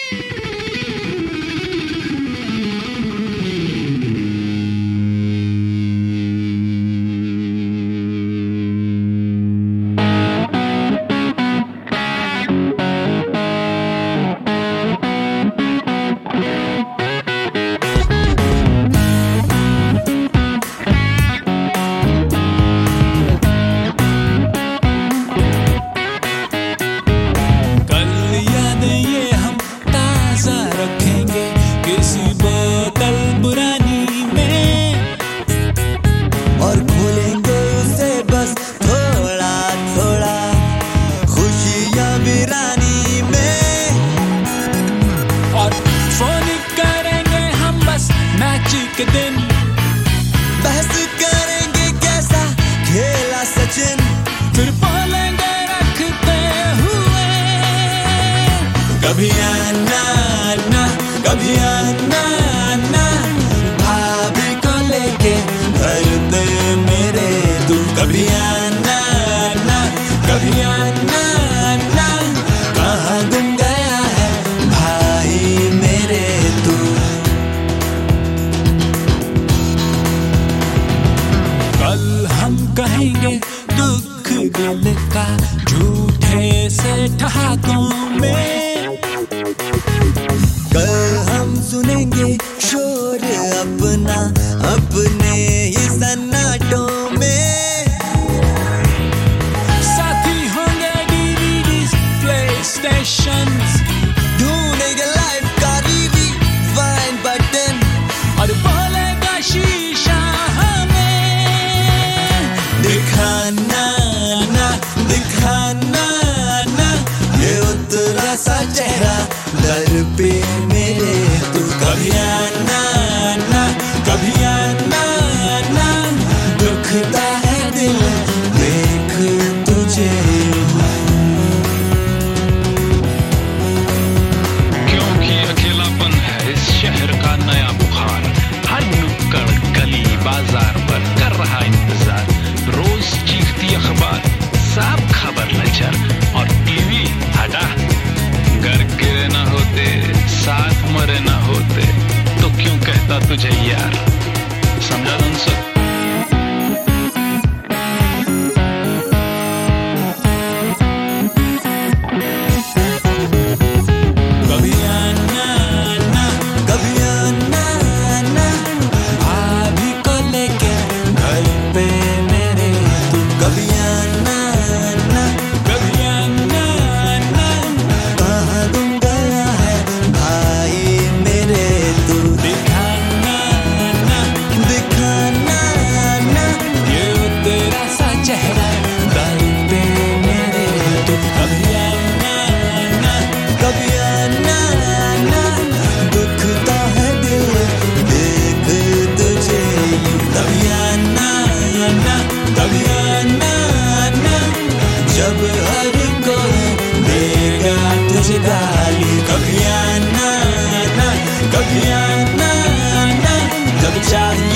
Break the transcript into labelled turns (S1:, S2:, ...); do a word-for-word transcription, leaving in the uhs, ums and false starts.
S1: के दिन बहस करेंगे कैसा खेला सचिन, फिर बोलेंगे रखते हुए कभी आना आना कभी आना आना, भाभी को लेके घर पे मेरे तू कभी आना आना कभी आना आना, कहाँ गुम गया है भाई मेरे तू। कल हम कहेंगे दुख दिल का झूठे से ठहाकों में, कल हम सुनेंगे शोर अपना अपने ही सन्नाटों में, साथी होंगे डीवीडीज प्ले स्टेशंस, ढूंढेंगे लाइव का रिवाइंड बटन और बोलेगा शीशा हमें दिखाना ना दिखाना ना, ये उतरा सा चेहरा दर पे मेरे तू कभी आना ना कभी आना ना, दुखता है दिल देख तुझे।
S2: क्योंकि अकेलापन है इस शहर का नया बुखार, हर नुक्कड़ गली बाजार पर कर रहा इंतजार, रोज चीखती अखबार साफ खबर लचर और टीवी हटा, घर गिरे न होते साथ मरे न होते तो क्यों कहता तुझे यार, समझा तुमसे।
S1: कभी आना ना कभी आना ना, भाभी को लेके घर पे मेरे तू कभी आना ना कभी आना ना, कहाँ गुम गया है भाई मेरे तू। दिखाना ना दिखाना ना, ये तेरा सा चेहरा दर पे मेरे तू कभी आना ना कभी आना ना, दुखता है दिल देख तुझे कभी आना ना कभी आना ना, जब हर कोई देगा तुझे गाली कभी आना ना कभी आना ना, जब चाहिए